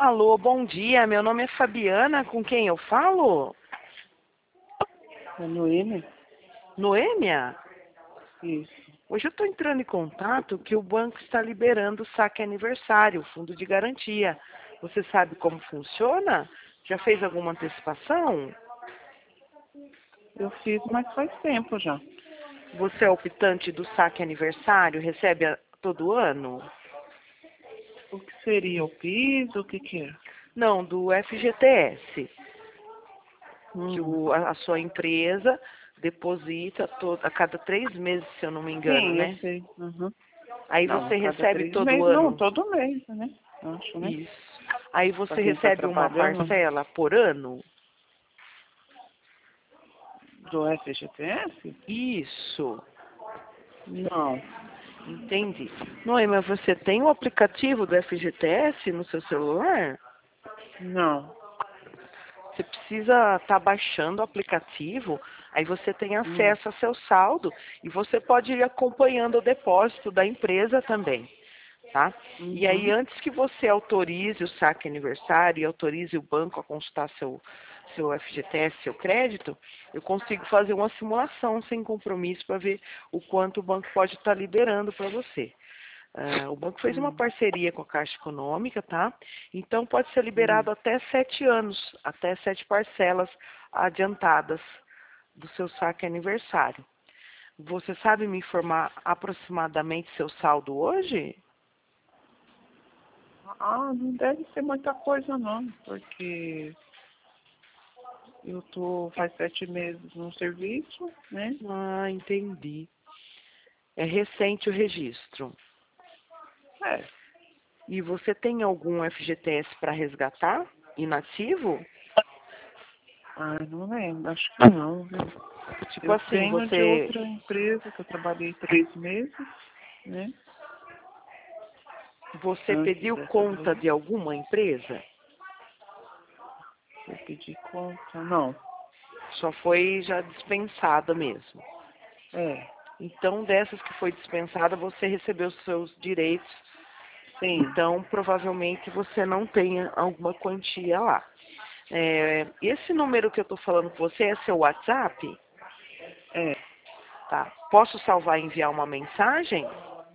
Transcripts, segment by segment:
Alô, bom dia. Meu nome é Fabiana. Com quem eu falo? É Noêmia? Noêmia? Isso. Hoje eu estou entrando em contato que o banco está liberando o saque aniversário, o fundo de garantia. Você sabe como funciona? Já fez alguma antecipação? Eu fiz, mas faz tempo já. Você é optante do saque aniversário? Recebe todo ano? O que seria o piso? O que é? Não, do FGTS, que Hum. a sua empresa deposita a cada 3 meses, se eu não me engano, Sim, eu né? sei. Uhum. Aí Não, a você cada recebe 3 meses. todo Não, ano. todo mês, né? Acho, né? Isso. Aí Pra você quem tá recebe uma trabalhando parcela por ano? do FGTS? Isso. Não, Entendi. Noema, você tem o aplicativo do FGTS no seu celular? não. Você precisa estar baixando o aplicativo, aí você tem Hum. acesso ao seu saldo e você pode ir acompanhando o depósito da empresa também, tá? E aí, Uhum. antes que você autorize o saque aniversário e autorize o banco a consultar seu FGTS, seu crédito, eu consigo fazer uma simulação sem compromisso para ver o quanto o banco pode estar liberando para você. O banco fez uma Hum. parceria com a Caixa Econômica, tá? Então pode ser Hum. liberado até 7 anos, até 7 parcelas adiantadas do seu saque aniversário. Você sabe me informar aproximadamente seu saldo hoje? Ah, não deve ser muita coisa não, porque eu tô faz 7 meses no serviço, né? Ah, entendi. É recente o registro. É. E você tem algum FGTS para resgatar? Inativo? Ah, não lembro, acho que não, viu? Tipo Eu assim, tenho de você, outra empresa que eu trabalhei 3 meses, né? você Antes pediu dessa conta daí, de alguma empresa? eu pedi conta. Não, Só foi já dispensada mesmo. é, Então, dessas que foi dispensada, você recebeu os seus direitos. sim, Então, provavelmente você não tenha alguma quantia lá. Esse número que eu estou falando com você é seu WhatsApp? é. Tá. Posso salvar e enviar uma mensagem?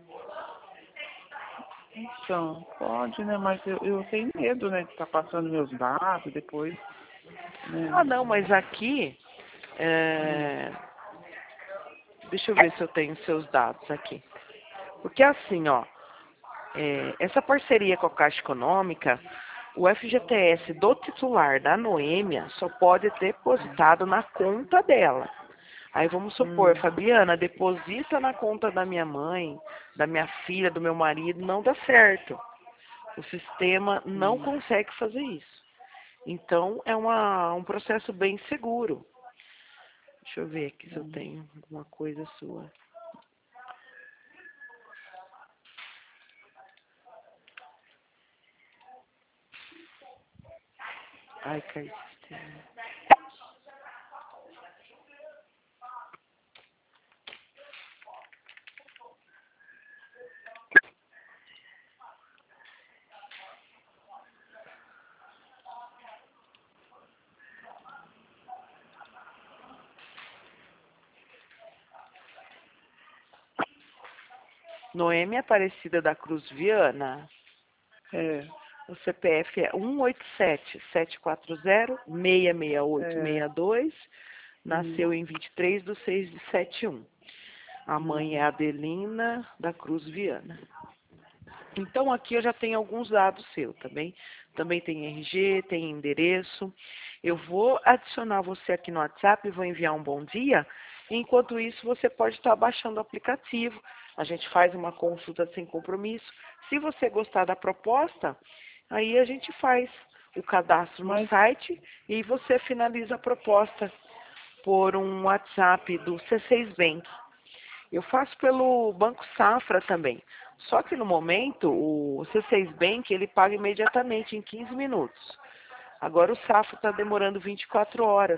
Então, pode, né? Mas eu tenho medo, né? De estar passando meus dados depois, né? Ah, não, mas aqui. Hum, é, Deixa eu ver se eu tenho seus dados aqui. Porque assim, ó. Essa parceria com a Caixa Econômica, o FGTS do titular da Noêmia só pode ter depositado na conta dela. Aí vamos supor, hum, Fabiana, deposita na conta da minha mãe, da minha filha, do meu marido, não dá certo. O sistema não hum, consegue fazer isso. Então é um processo bem seguro. Deixa eu ver aqui se eu hum. tenho alguma coisa sua. Ai, caiu o sistema. Noêmia Aparecida da Cruz Viana. É, O CPF é 187-740-66862. é, Nasceu em 23/6/71. A mãe é hum, Adelina da Cruz Viana. Então aqui eu já tenho alguns dados seus também. Também tem RG, tem endereço. Eu vou adicionar você aqui no WhatsApp, vou enviar um bom dia. Enquanto isso, você pode estar baixando o aplicativo. A gente faz uma consulta sem compromisso. Se você gostar da proposta, aí a gente faz o cadastro no mas, site e você finaliza a proposta por um WhatsApp do C6 Bank. Eu faço pelo Banco Safra também. Só que no momento, o C6 Bank, ele paga imediatamente, em 15 minutos. Agora o Safra está demorando 24 horas.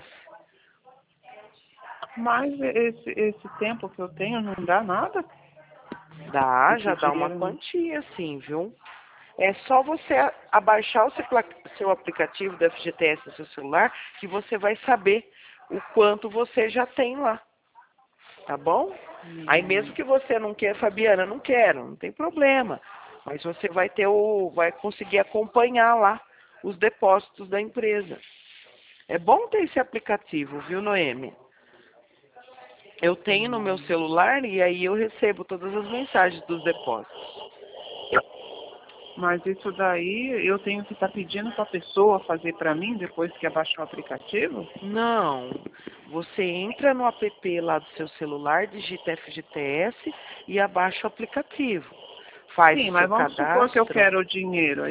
mas esse tempo que eu tenho não dá nada? Dá, Esse já dá uma dinheiro não. quantia, sim, viu? É só você abaixar o seu aplicativo do FGTS no seu celular que você vai saber o quanto você já tem lá. Tá bom? Aí mesmo que você não quer, Fabiana, não quero, não tem problema. Mas você vai conseguir acompanhar lá os depósitos da empresa. É bom ter esse aplicativo, viu, Noemi? Eu tenho no meu celular e aí eu recebo todas as mensagens dos depósitos. Mas isso daí eu tenho que estar pedindo para a pessoa fazer para mim depois que abaixar o aplicativo? Não, você entra no app lá do seu celular, digita FGTS e abaixa o aplicativo. Faz Sim, o mas seu vamos supor que eu cadastro. quero o dinheiro.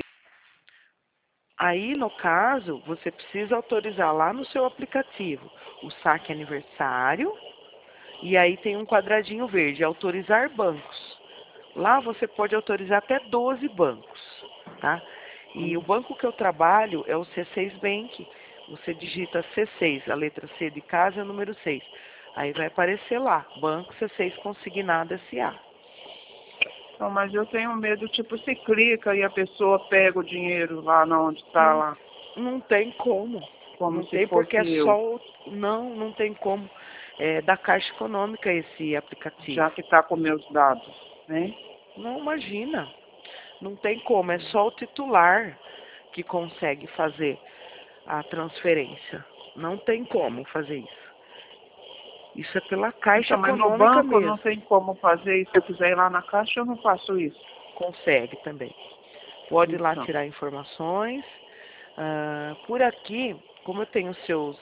Aí, no caso, você precisa autorizar lá no seu aplicativo o saque aniversário e aí tem um quadradinho verde, autorizar bancos. Lá você pode autorizar até 12 bancos, tá? E o banco que eu trabalho é o C6 Bank. Você digita C6, a letra C de casa, o número 6. Aí vai aparecer lá, Banco C6 Consignado S.A. Não, mas eu tenho medo, tipo, se clica e a pessoa pega o dinheiro lá onde está Não, lá, não tem como. como Não se tem porque fosse é eu, só... Não tem como. É da Caixa Econômica esse aplicativo. já que está com meus dados, né? Não, imagina. Não tem como, é só o titular que consegue fazer a transferência. Não tem como fazer isso. Isso é pela Caixa Então, mas no Econômica banco não mesmo. tem como fazer, e se eu quiser ir lá na caixa, eu não faço isso. Consegue também. Pode ir lá Então, tirar informações. Por aqui, como eu tenho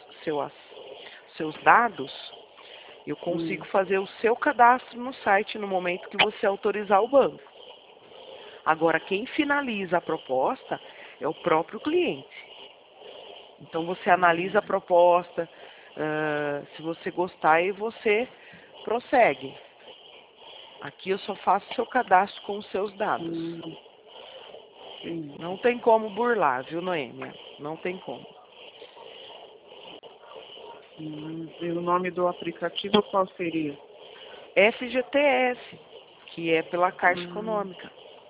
seus dados, eu consigo fazer o seu cadastro no site no momento que você autorizar o banco. Agora, quem finaliza a proposta é o próprio cliente. Então, você analisa a proposta, se você gostar, aí você prossegue. Aqui eu só faço seu cadastro com os seus dados. sim. Não tem como burlar, viu, Noêmia? Não tem como. E o nome do aplicativo qual seria? FGTS, que é pela Caixa Econômica.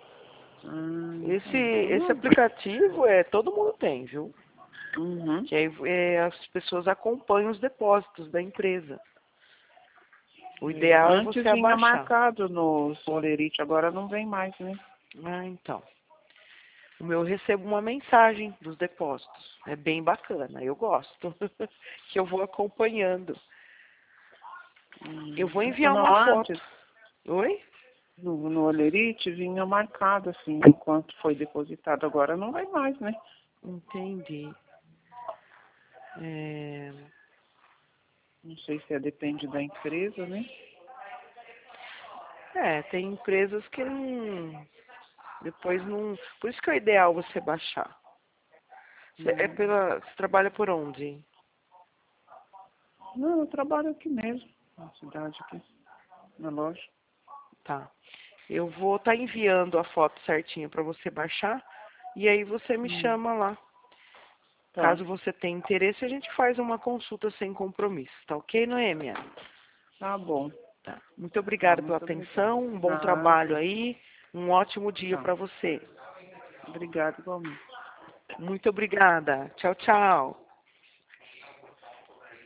Esse aplicativo todo mundo tem, viu? Uhum. Que aí as pessoas acompanham os depósitos da empresa. O ideal é Antes você vinha abaixar. marcado no Solerite, agora não vem mais, né? Então. O meu eu recebo uma mensagem dos depósitos. É bem bacana, eu gosto. Que eu vou acompanhando. Eu vou enviar Não, uma foto. antes, Oi? no Olerite vinha marcado assim, enquanto foi depositado. Agora não vai mais, né? Entendi. Não sei se depende da empresa, né? Tem empresas que não... Depois não... Por isso que é ideal você baixar. Você trabalha por onde? Não, eu trabalho aqui mesmo, na cidade aqui, na loja. Tá. Eu vou estar enviando a foto certinha para você baixar. E aí você me chama lá. Tá, Caso você tenha interesse, a gente faz uma consulta sem compromisso. Tá ok, Noêmia? tá bom. Tá. Muito Tá, obrigada pela muito obrigada. atenção, um bom trabalho Nada. aí, um ótimo dia Tá. para você. Obrigada igualmente. Muito obrigada. Tchau, tchau.